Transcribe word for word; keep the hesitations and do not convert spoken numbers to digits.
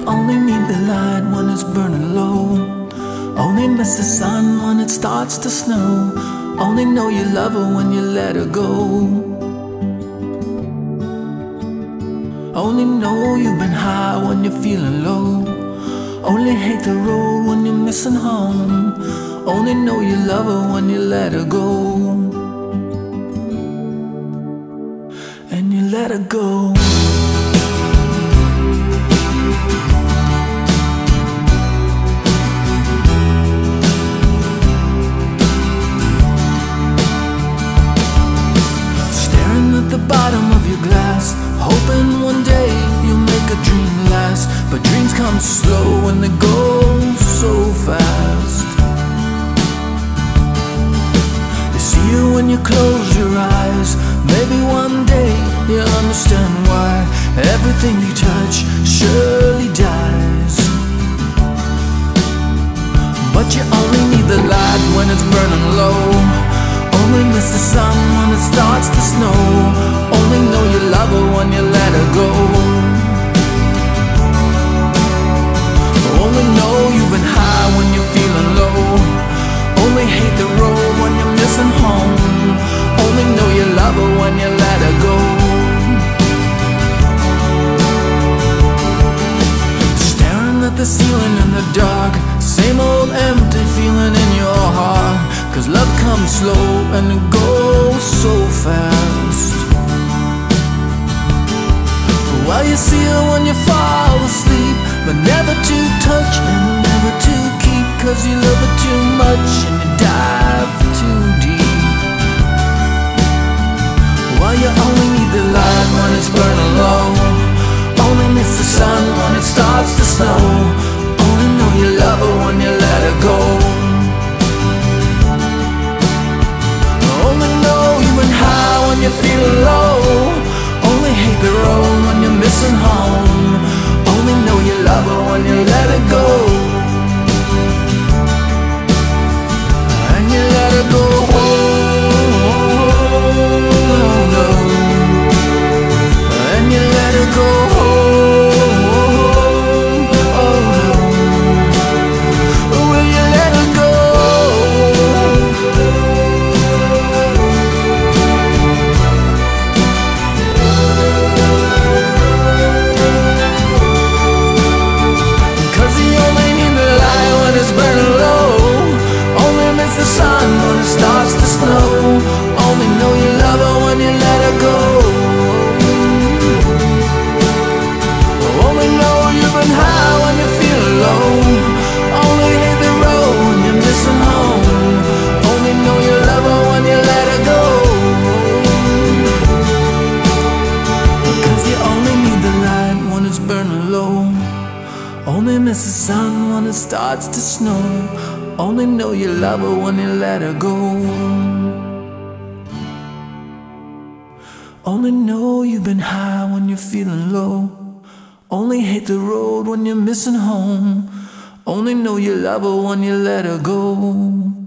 only need the light when it's burning low. Only miss the sun when it starts to snow. Only know you love her when you let her go. Only know you've been high when you're feeling low. Only hate the road when you're missing home. Only know you love her when you let her go. And you let her go. Staring at the bottom of your glass, hoping one day you'll make a dream last. But dreams come slow and they go so fast. They see you when you close your eyes. Maybe one day you'll understand why everything you touch surely dies. But you only need the light when it's burning low. Only miss the sun when it starts to snow. Only know you love her when you let her go. Only know you've been high when you're feeling low. Only hate the road when you're missing home. Only know you love her when you let her go. Staring at the ceiling in the dark, same old empty feeling in your heart. Cause love comes slow and it goes so fast. While you see her when you fall asleep, but never to touch and never to keep. Cause you love her too much and you dive too deep. While you only need the light when it's burning low. Only miss the sun when it starts to snow. Only know you love her when you let her go. Only know you've been high when you're feeling low. Only hate the road when you're missing home. Only know you love her when you let her go. And you let her go. And you let her go. Will you let her go? Cause you only need the light when it's burning low. Only miss the sun when it starts to snow. Only know you love her when you let her go. Only know you've been high when you're feeling low. Only hate the road when you're missing home. Only know you love her when you let her go. Cause you only need the light when it's burning low. Only miss the sun when it starts to snow. Only know you love her when you let her go. Only know you've been high when you're feeling low. Only hate the road when you're missing home. Only know you love her when you let her go.